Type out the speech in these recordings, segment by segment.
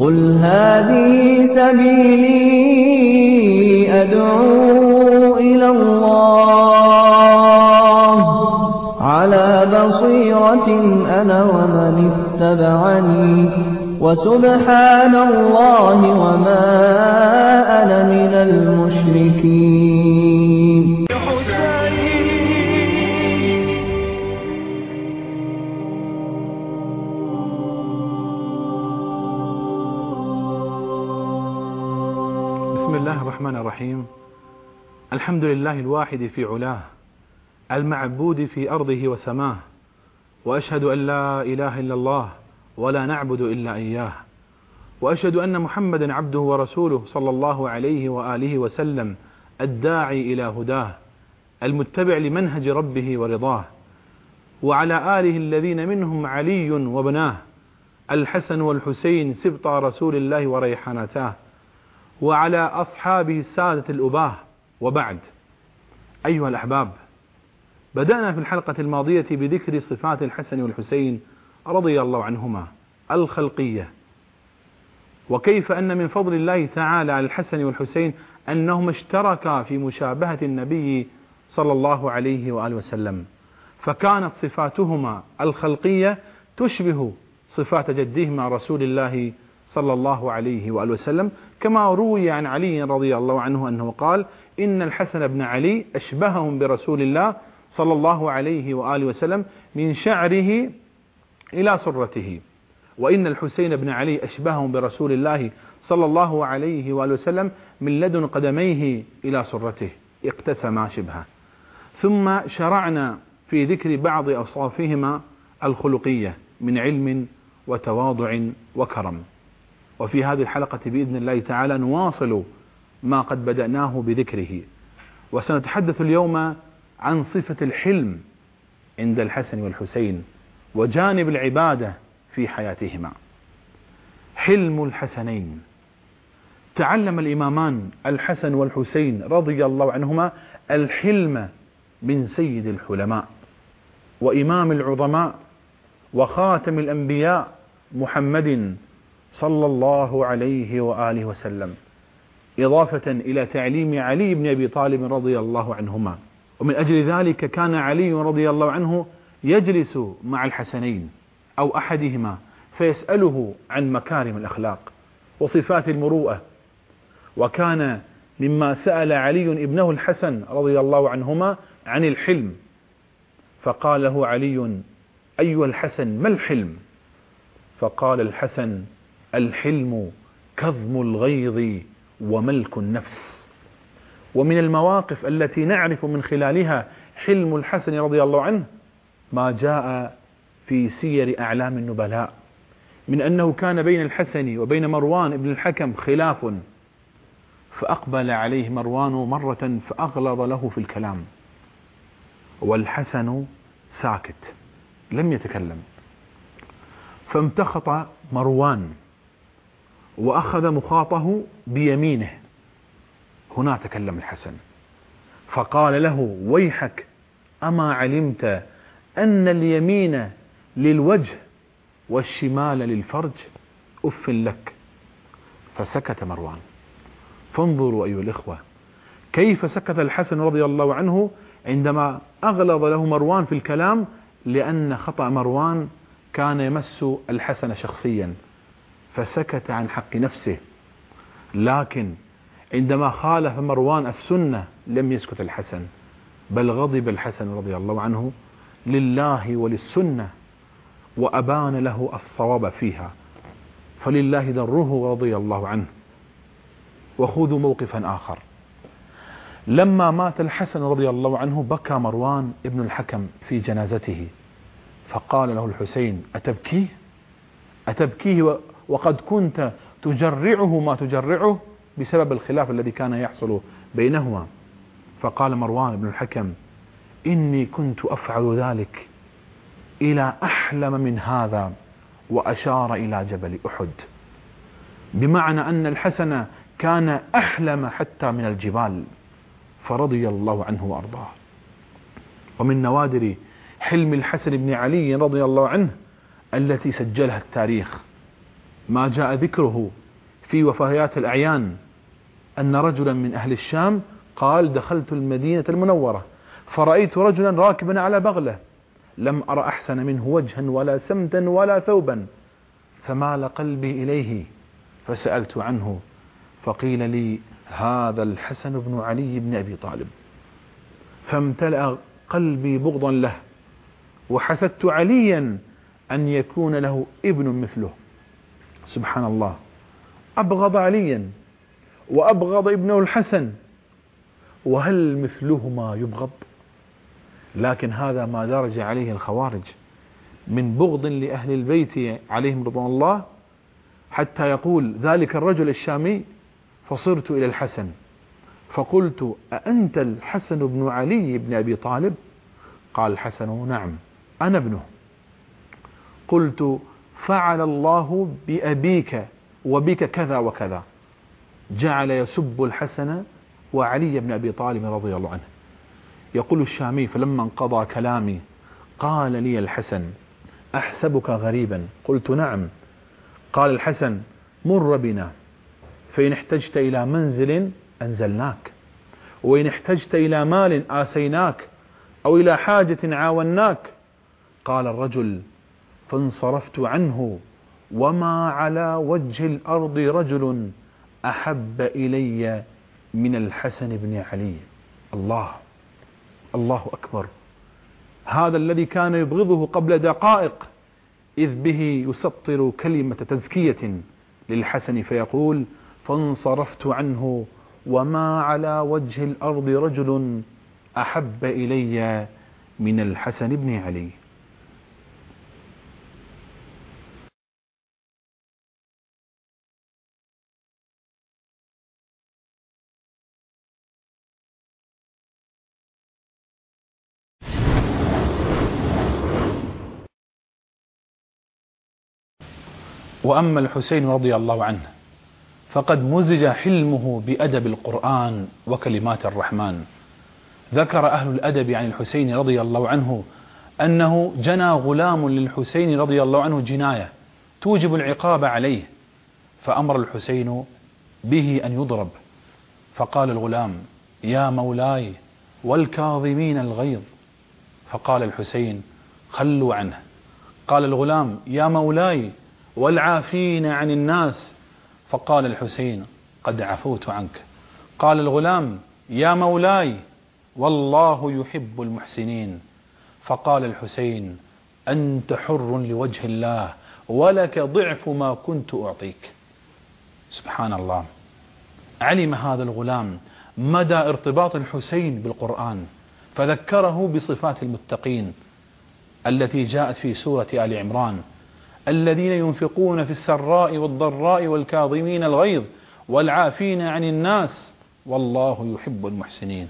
قل هذه سبيلي أدعو إلى الله على بصيرة أنا ومن اتبعني وسبحان الله وما أنا من المشركين. بسم الله الرحمن الرحيم. الحمد لله الواحد في علاه المعبود في أرضه وسماه، وأشهد أن لا إله إلا الله ولا نعبد إلا إياه، وأشهد أن محمدا عبده ورسوله صلى الله عليه وآله وسلم الداعي إلى هداه المتبع لمنهج ربه ورضاه، وعلى آله الذين منهم علي وابناه الحسن والحسين سبطا رسول الله وريحانتاه، وعلى أصحابه السادة الأباه. وبعد، أيها الأحباب، بدأنا في الحلقة الماضية بذكر صفات الحسن والحسين رضي الله عنهما الخلقية، وكيف أن من فضل الله تعالى على الحسن والحسين أنهما اشتركا في مشابهة النبي صلى الله عليه وآله وسلم، فكانت صفاتهما الخلقية تشبه صفات جدهما رسول الله صلى الله عليه وآله وسلم، كما روي عن علي رضي الله عنه أنه قال: إن الحسن بن علي أشبههم برسول الله صلى الله عليه وآله وسلم من شعره إلى سرته، وإن الحسين بن علي أشبههم برسول الله صلى الله عليه وآله وسلم من لدن قدميه إلى سرته، اقتسما شبهه. ثم شرعنا في ذكر بعض أوصافهما الخلقية من علم وتواضع وكرم، وفي هذه الحلقة بإذن الله تعالى نواصل ما قد بدأناه بذكره، وسنتحدث اليوم عن صفة الحلم عند الحسن والحسين وجانب العبادة في حياتهما. حلم الحسنين. تعلم الإمامان الحسن والحسين رضي الله عنهما الحلم من سيد الحلماء وإمام العظماء وخاتم الأنبياء محمد صلى الله عليه وآله وسلم، إضافة إلى تعليم علي بن أبي طالب رضي الله عنهما. ومن أجل ذلك كان علي رضي الله عنه يجلس مع الحسنين أو أحدهما فيسأله عن مكارم الأخلاق وصفات المروءة، وكان مما سأل علي ابنه الحسن رضي الله عنهما عن الحلم، فقال له علي: أيها الحسن ما الحلم؟ فقال الحسن: الحلم كظم الغيظ وملك النفس. ومن المواقف التي نعرف من خلالها حلم الحسن رضي الله عنه ما جاء في سير أعلام النبلاء من أنه كان بين الحسن وبين مروان بن الحكم خلاف، فأقبل عليه مروان مرة فأغلظ له في الكلام، والحسن ساكت لم يتكلم، فامتخط مروان وأخذ مخاطه بيمينه. هنا تكلم الحسن فقال له: ويحك، أما علمت أن اليمين للوجه والشمال للفرج؟ أف لك. فسكت مروان. فانظروا أيها الإخوة كيف سكت الحسن رضي الله عنه عندما أغلظ له مروان في الكلام، لأن خطأ مروان كان يمس الحسن شخصيا فسكت عن حق نفسه، لكن عندما خالف مروان السنة لم يسكت الحسن، بل غضب الحسن رضي الله عنه لله وللسنة وأبان له الصواب فيها، فلله دره رضي الله عنه. وخذوا موقفا آخر. لما مات الحسن رضي الله عنه بكى مروان ابن الحكم في جنازته، فقال له الحسين: أتبكيه وقد كنت تجرعه ما تجرعه بسبب الخلاف الذي كان يحصل بينهما؟ فقال مروان بن الحكم: إني كنت أفعل ذلك إلى أحلم من هذا، وأشار إلى جبل أحد، بمعنى أن الحسن كان أحلم حتى من الجبال، فرضي الله عنه وأرضاه. ومن نوادر حلم الحسن بن علي رضي الله عنه التي سجلها التاريخ ما جاء ذكره في وفيات الأعيان أن رجلا من أهل الشام قال دخلت المدينة المنورة فرأيت رجلا راكبا على بغلة لم أرى أحسن منه وجها ولا سمتا ولا ثوبا فمال قلبي إليه فسألت عنه فقيل لي هذا الحسن بن علي بن أبي طالب فامتلأ قلبي بغضا له وحسدت عليا أن يكون له ابن مثله. سبحان الله، أبغض عليا وأبغض ابنه الحسن، وهل مثلهما يبغض؟ لكن هذا ما درج عليه الخوارج من بغض لأهل البيت عليهم رضوان الله، حتى يقول ذلك الرجل الشامي فصرت إلى الحسن فقلت أأنت الحسن بن علي بن أبي طالب؟ قال الحسن نعم أنا ابنه. قلت فعل الله بأبيك وبك كذا وكذا. جعل يسب الحسن وعلي بن أبي طالب رضي الله عنه. يقول الشامي فلما انقضى كلامي قال لي الحسن أحسبك غريبا؟ قلت نعم. قال الحسن مر بنا فإن احتجت إلى منزل أنزلناك، وإن احتجت إلى مال آسيناك، أو إلى حاجة عاوناك. قال الرجل فانصرفت عنه وما على وجه الأرض رجل أحب إلي من الحسن بن علي. الله أكبر. هذا الذي كان يبغضه قبل دقائق إذ به يسطر كلمة تزكية للحسن فيقول فانصرفت عنه وما على وجه الأرض رجل أحب إلي من الحسن بن علي. وأما الحسين رضي الله عنه فقد مزج حلمه بأدب القرآن وكلمات الرحمن. ذكر أهل الأدب عن الحسين رضي الله عنه أنه جنى غلام للحسين رضي الله عنه جناية توجب العقاب عليه، فأمر الحسين به أن يضرب، فقال الغلام يا مولاي والكاظمين الغيظ، فقال الحسين خلوا عنه. قال الغلام يا مولاي والعافين عن الناس، فقال الحسين قد عفوت عنك. قال الغلام يا مولاي والله يحب المحسنين، فقال الحسين أنت حر لوجه الله ولك ضعف ما كنت أعطيك. سبحان الله. علم هذا الغلام مدى ارتباط الحسين بالقرآن فذكره بصفات المتقين التي جاءت في سورة آل عمران الذين ينفقون في السراء والضراء والكاظمين الغيظ والعافين عن الناس والله يحب المحسنين.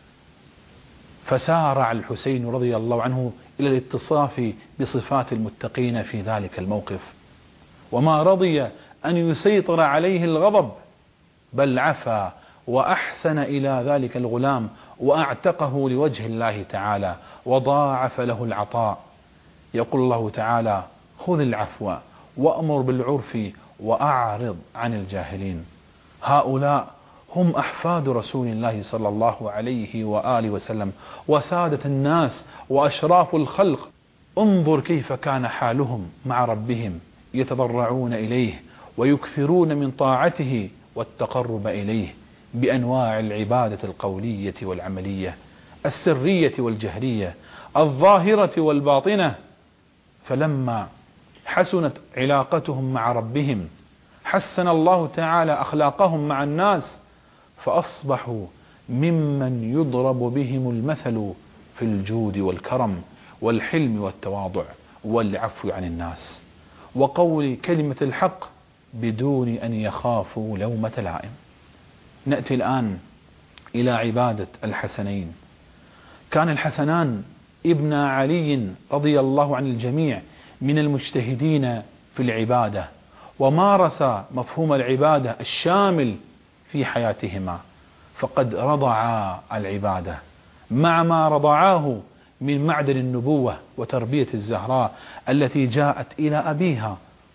فسارع الحسين رضي الله عنه إلى الاتصاف بصفات المتقين في ذلك الموقف، وما رضي أن يسيطر عليه الغضب بل عفا وأحسن إلى ذلك الغلام وأعتقه لوجه الله تعالى وضاعف له العطاء. يقول الله تعالى خذ العفو وأمر بالعرف وأعرض عن الجاهلين. هؤلاء هم أحفاد رسول الله صلى الله عليه وآله وسلم وسادة الناس وأشراف الخلق. انظر كيف كان حالهم مع ربهم يتضرعون إليه ويكثرون من طاعته والتقرب إليه بأنواع العبادة القولية والعملية، السرية والجهرية، الظاهرة والباطنة. فلما حسنت علاقتهم مع ربهم حسن الله تعالى أخلاقهم مع الناس، فأصبحوا ممن يضرب بهم المثل في الجود والكرم والحلم والتواضع والعفو عن الناس وقول كلمة الحق بدون أن يخافوا لومة لائم. نأتي الآن إلى عبادة الحسنين. كان الحسنان ابن علي رضي الله عن الجميع من المجتهدين في العبادة، ومارس مفهوم العبادة الشامل في حياتهما، فقد رضعا العبادة مع ما رضعاه من معدن النبوة وتربية الزهراء التي جاءت إلى أبيها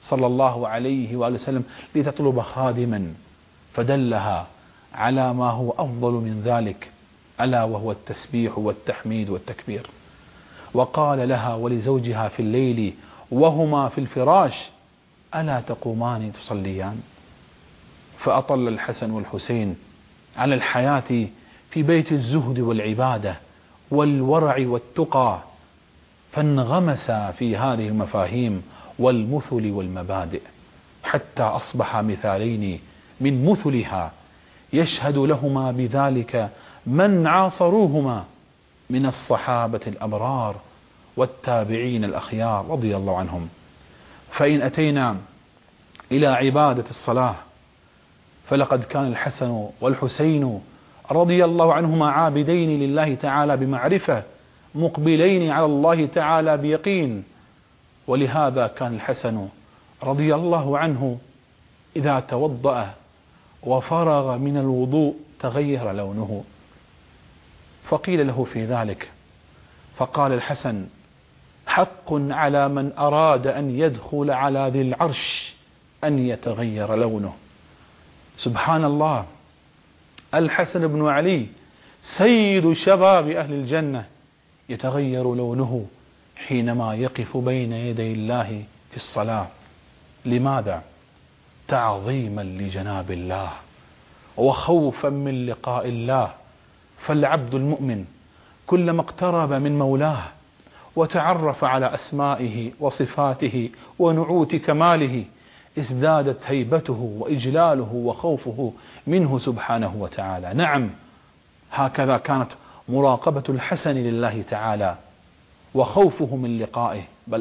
صلى الله عليه وآله وسلم لتطلب خادما، فدلها على ما هو أفضل من ذلك، ألا وهو التسبيح والتحميد والتكبير. وقال لها ولزوجها في الليل وهما في الفراش: ألا تقومان تصليان؟ فأطل الحسن والحسين على الحياة في بيت الزهد والعبادة والورع والتقى، فانغمسا في هذه المفاهيم والمثل والمبادئ، حتى أصبح مثالين من مثلها يشهد لهما بذلك من عاصروهما من الصحابة الأبرار والتابعين الأخيار رضي الله عنهم. فإن أتينا إلى عبادة الصلاة، فلقد كان الحسن والحسين رضي الله عنهما عابدين لله تعالى بمعرفة، مقبلين على الله تعالى بيقين. ولهذا كان الحسن رضي الله عنه إذا توضأ وفرغ من الوضوء تغير لونه، فقيل له في ذلك، فقال الحسن: حق على من أراد أن يدخل على ذي العرش أن يتغير لونه. سبحان الله، الحسن بن علي سيد شباب أهل الجنة يتغير لونه حينما يقف بين يدي الله في الصلاة. لماذا؟ تعظيما لجناب الله وخوفا من لقاء الله. فالعبد المؤمن كلما اقترب من مولاه وتعرف على أسمائه وصفاته ونعوت كماله ازدادت هيبته وإجلاله وخوفه منه سبحانه وتعالى. نعم، هكذا كانت مراقبة الحسن لله تعالى وخوفه من لقائه،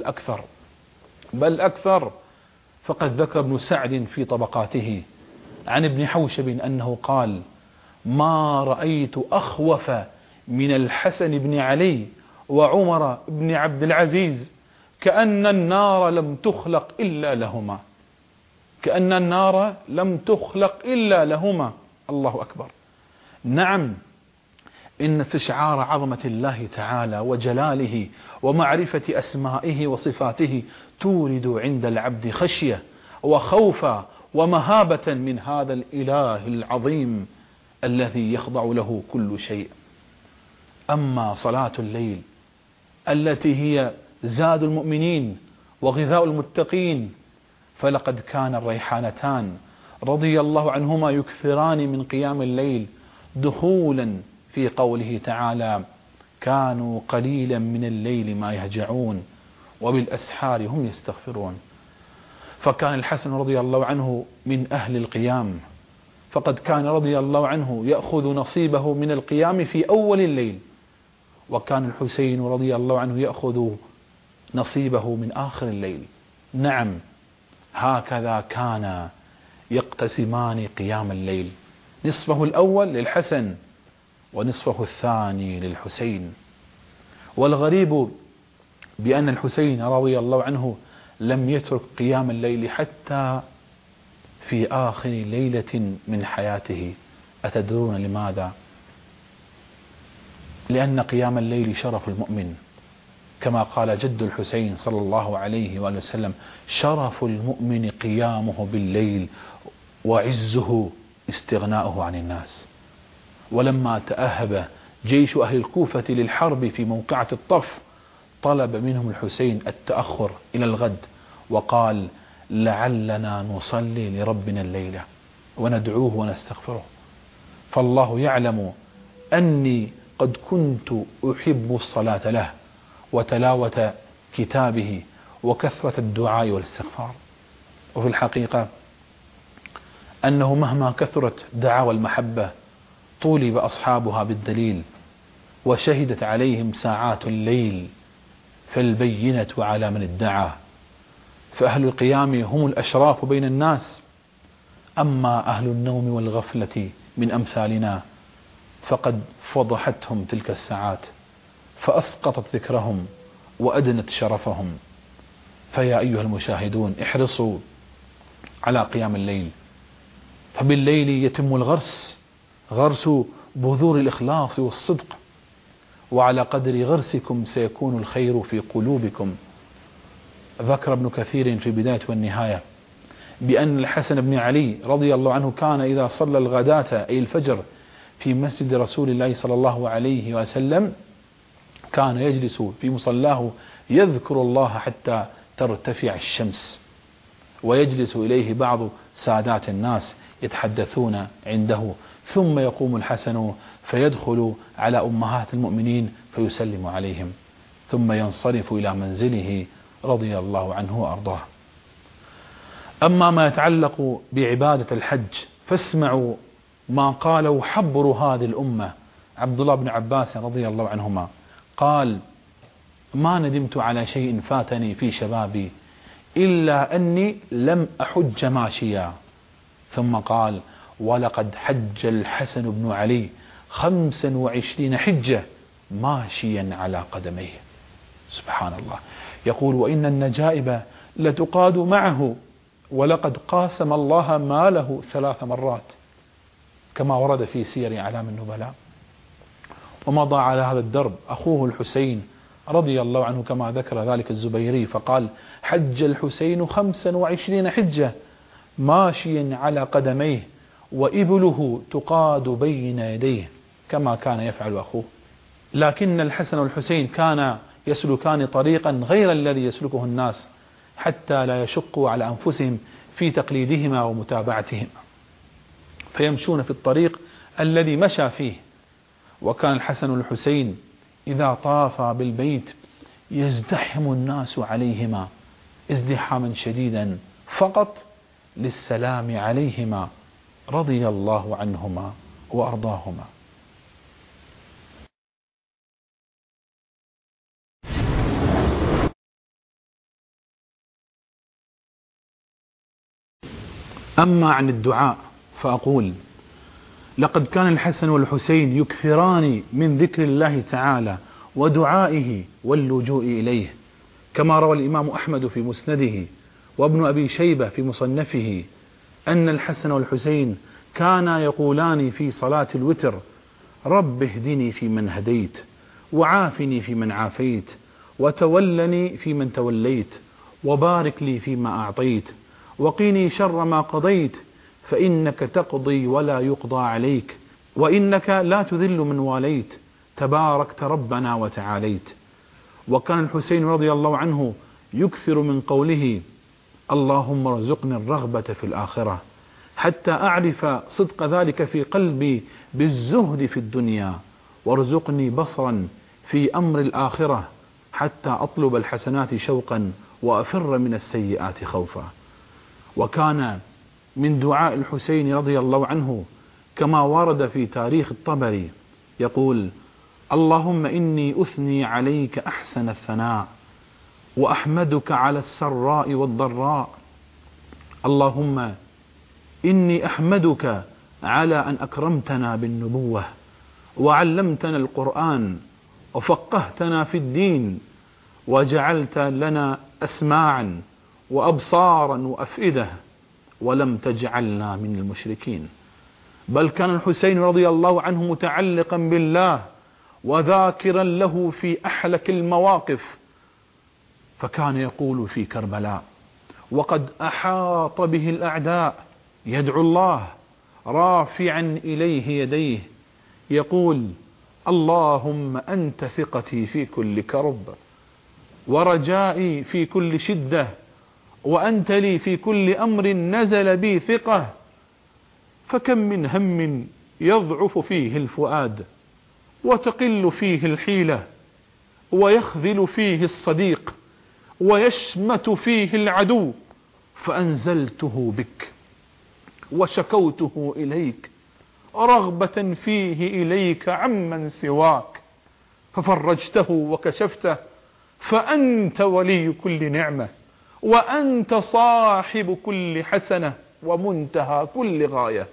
بل أكثر. فقد ذكر ابن سعد في طبقاته عن ابن حوشب أنه قال: ما رأيت أخوف من الحسن بن علي وعمر بن عبد العزيز، كأن النار لم تخلق إلا لهما، كأن النار لم تخلق إلا لهما. الله أكبر. نعم، إن استشعار عظمة الله تعالى وجلاله ومعرفة أسمائه وصفاته تورد عند العبد خشية وخوفا ومهابة من هذا الإله العظيم الذي يخضع له كل شيء. أما صلاة الليل التي هي زاد المؤمنين وغذاء المتقين، فلقد كان الريحانتان رضي الله عنهما يكثران من قيام الليل، دخولا في قوله تعالى: كانوا قليلا من الليل ما يهجعون وبالأسحار هم يستغفرون. فكان الحسن رضي الله عنه من أهل القيام، فقد كان رضي الله عنه يأخذ نصيبه من القيام في أول الليل، وكان الحسين رضي الله عنه يأخذ نصيبه من آخر الليل. نعم، هكذا كان يقتسمان قيام الليل، نصفه الأول للحسن ونصفه الثاني للحسين. والغريب بأن الحسين رضي الله عنه لم يترك قيام الليل حتى في آخر ليلة من حياته. أتدرون لماذا؟ لأن قيام الليل شرف المؤمن، كما قال جد الحسين صلى الله عليه وآله وسلم: شرف المؤمن قيامه بالليل وعزه استغناؤه عن الناس. ولما تأهب جيش أهل الكوفة للحرب في موقعة الطف، طلب منهم الحسين التأخر إلى الغد، وقال: لعلنا نصلي لربنا الليلة وندعوه ونستغفره، فالله يعلم أني قد كنت أحب الصلاة له وتلاوة كتابه وكثرة الدعاء والاستغفار. وفي الحقيقة أنه مهما كثرت دعاوى المحبة طولب أصحابها بالدليل، وشهدت عليهم ساعات الليل، فالبينة على من ادعى. فأهل القيام هم الأشراف بين الناس، أما أهل النوم والغفلة من أمثالنا فقد فضحتهم تلك الساعات، فأسقطت ذكرهم وأدنت شرفهم. فيا أيها المشاهدون، احرصوا على قيام الليل، فبالليل يتم الغرس، غرس بذور الإخلاص والصدق، وعلى قدر غرسكم سيكون الخير في قلوبكم. ذكر ابن كثير في بداية والنهاية بأن الحسن بن علي رضي الله عنه كان إذا صلى الغداة أي الفجر في مسجد رسول الله صلى الله عليه وسلم كان يجلس في مصلاه يذكر الله حتى ترتفع الشمس، ويجلس إليه بعض سادات الناس يتحدثون عنده، ثم يقوم الحسن فيدخل على أمهات المؤمنين فيسلم عليهم، ثم ينصرف إلى منزله رضي الله عنه وأرضاه. أما ما يتعلق بعبادة الحج فاسمعوا ما قاله حبر هذه الأمة عبد الله بن عباس رضي الله عنهما، قال: ما ندمت على شيء فاتني في شبابي إلا أني لم أحج ماشيا. ثم قال: ولقد حج الحسن بن علي 25 حجة ماشيا على قدميه. سبحان الله. يقول: وإن النجائب لتقاد معه، ولقد قاسم الله ماله 3 مرات كما ورد في سير أعلام النبلاء. ومضى على هذا الدرب أخوه الحسين رضي الله عنه كما ذكر ذلك الزبيري، فقال: حج الحسين 25 حجة ماشيا على قدميه، وإبله تقاد بين يديه كما كان يفعل أخوه. لكن الحسن والحسين كان يسلكان طريقا غير الذي يسلكه الناس حتى لا يشقوا على أنفسهم في تقليدهما ومتابعتهما، فيمشون في الطريق الذي مشى فيه. وكان الحسن والحسين إذا طافا بالبيت يزدحم الناس عليهما ازدحاما شديدا فقط للسلام عليهما رضي الله عنهما وأرضاهما. أما عن الدعاء فأقول: لقد كان الحسن والحسين يكثران من ذكر الله تعالى ودعائه واللجوء إليه، كما روى الإمام أحمد في مسنده وابن أبي شيبة في مصنفه أن الحسن والحسين كانا يقولان في صلاة الوتر: رب اهدني فيمن هديت، وعافني فيمن عافيت، وتولني فيمن توليت، وبارك لي فيما أعطيت، وقيني شر ما قضيت، فإنك تقضي ولا يقضى عليك، وإنك لا تذل من واليت، تباركت ربنا وتعاليت. وكان الحسين رضي الله عنه يكثر من قوله: اللهم ارزقني الرغبة في الآخرة حتى أعرف صدق ذلك في قلبي بالزهد في الدنيا، وارزقني بصرا في أمر الآخرة حتى أطلب الحسنات شوقا وأفر من السيئات خوفا. وكان من دعاء الحسين رضي الله عنه كما ورد في تاريخ الطبري يقول: اللهم إني أثني عليك أحسن الثناء، وأحمدك على السراء والضراء. اللهم إني أحمدك على أن أكرمتنا بالنبوة، وعلمتنا القرآن، وفقهتنا في الدين، وجعلت لنا أسماعا وأبصارا وأفئدة، ولم تجعلنا من المشركين. بل كان الحسين رضي الله عنه متعلقا بالله وذاكرا له في أحلك المواقف، فكان يقول في كربلاء وقد أحاط به الأعداء يدعو الله رافعا إليه يديه يقول: اللهم أنت ثقتي في كل كرب، ورجائي في كل شدة، وأنت لي في كل أمر نزل بي ثقة. فكم من هم يضعف فيه الفؤاد، وتقل فيه الحيلة، ويخذل فيه الصديق، ويشمت فيه العدو، فأنزلته بك وشكوته إليك رغبة فيه إليك عمن سواك، ففرجته وكشفته، فأنت ولي كل نعمة، وأنت صاحب كل حسنة، ومنتهى كل غاية.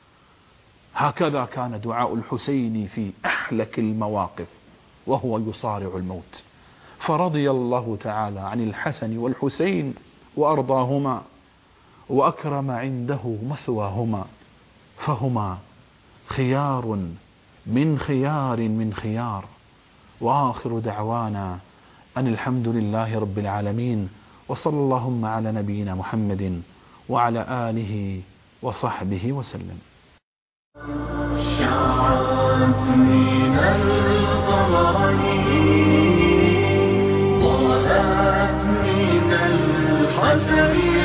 هكذا كان دعاء الحسين في أحلك المواقف وهو يصارع الموت. فرضي الله تعالى عن الحسن والحسين وأرضاهما، وأكرم عنده مثواهما، فهما خيار من خيار من خيار. وآخر دعوانا أن الحمد لله رب العالمين، وصلى اللهم على نبينا محمد وعلى آله وصحبه وسلم. شعرت من القمرين ضاءت من الحسن